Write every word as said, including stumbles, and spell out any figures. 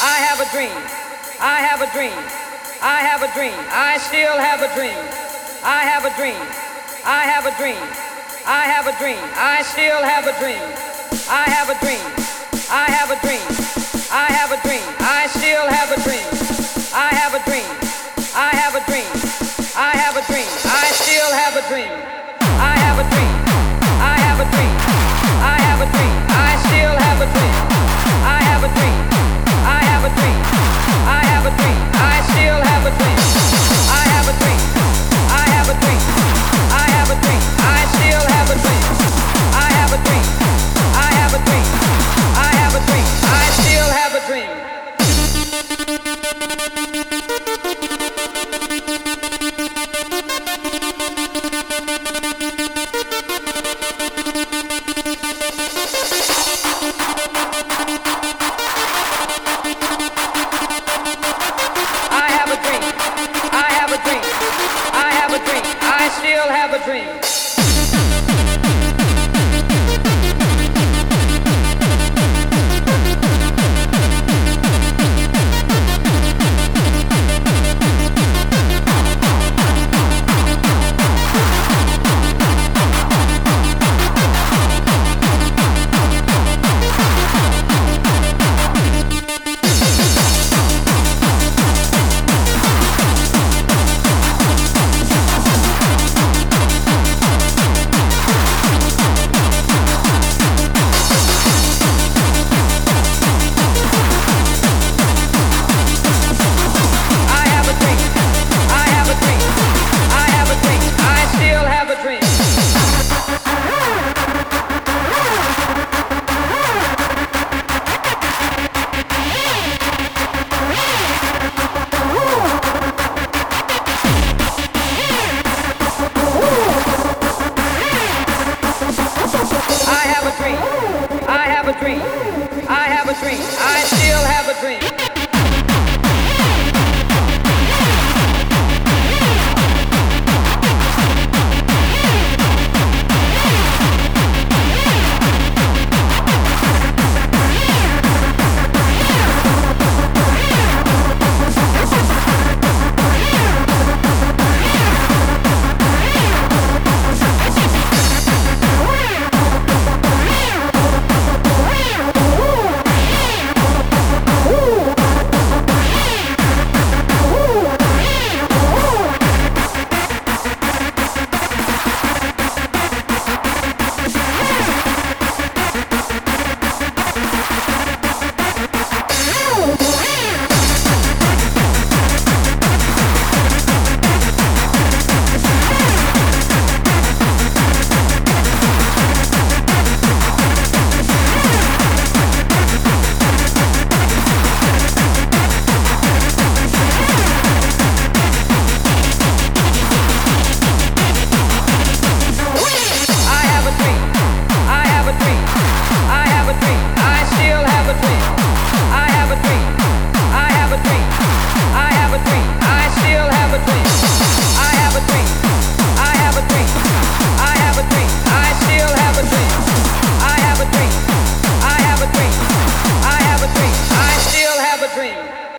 I have a dream. I have a dream. I have a dream. I still have a dream. I have a dream. I have a dream. I have a dream. I still have a dream. I have a dream. I have a dream. I have a dream. I still have a dream. I have a dream. I have a dream. I have a dream. I still have a dream. I have a dream. I have a dream. I have a dream. I still have a dream. I have a dream. I have a dream. I have a dream. I still have a dream. I have a dream. I have a dream. I have a dream. I still have a dream. I have a dream. I have a dream. I have a dream. I still have a dream. I have a dream. I have a dream. I have a dream. I still have a dream.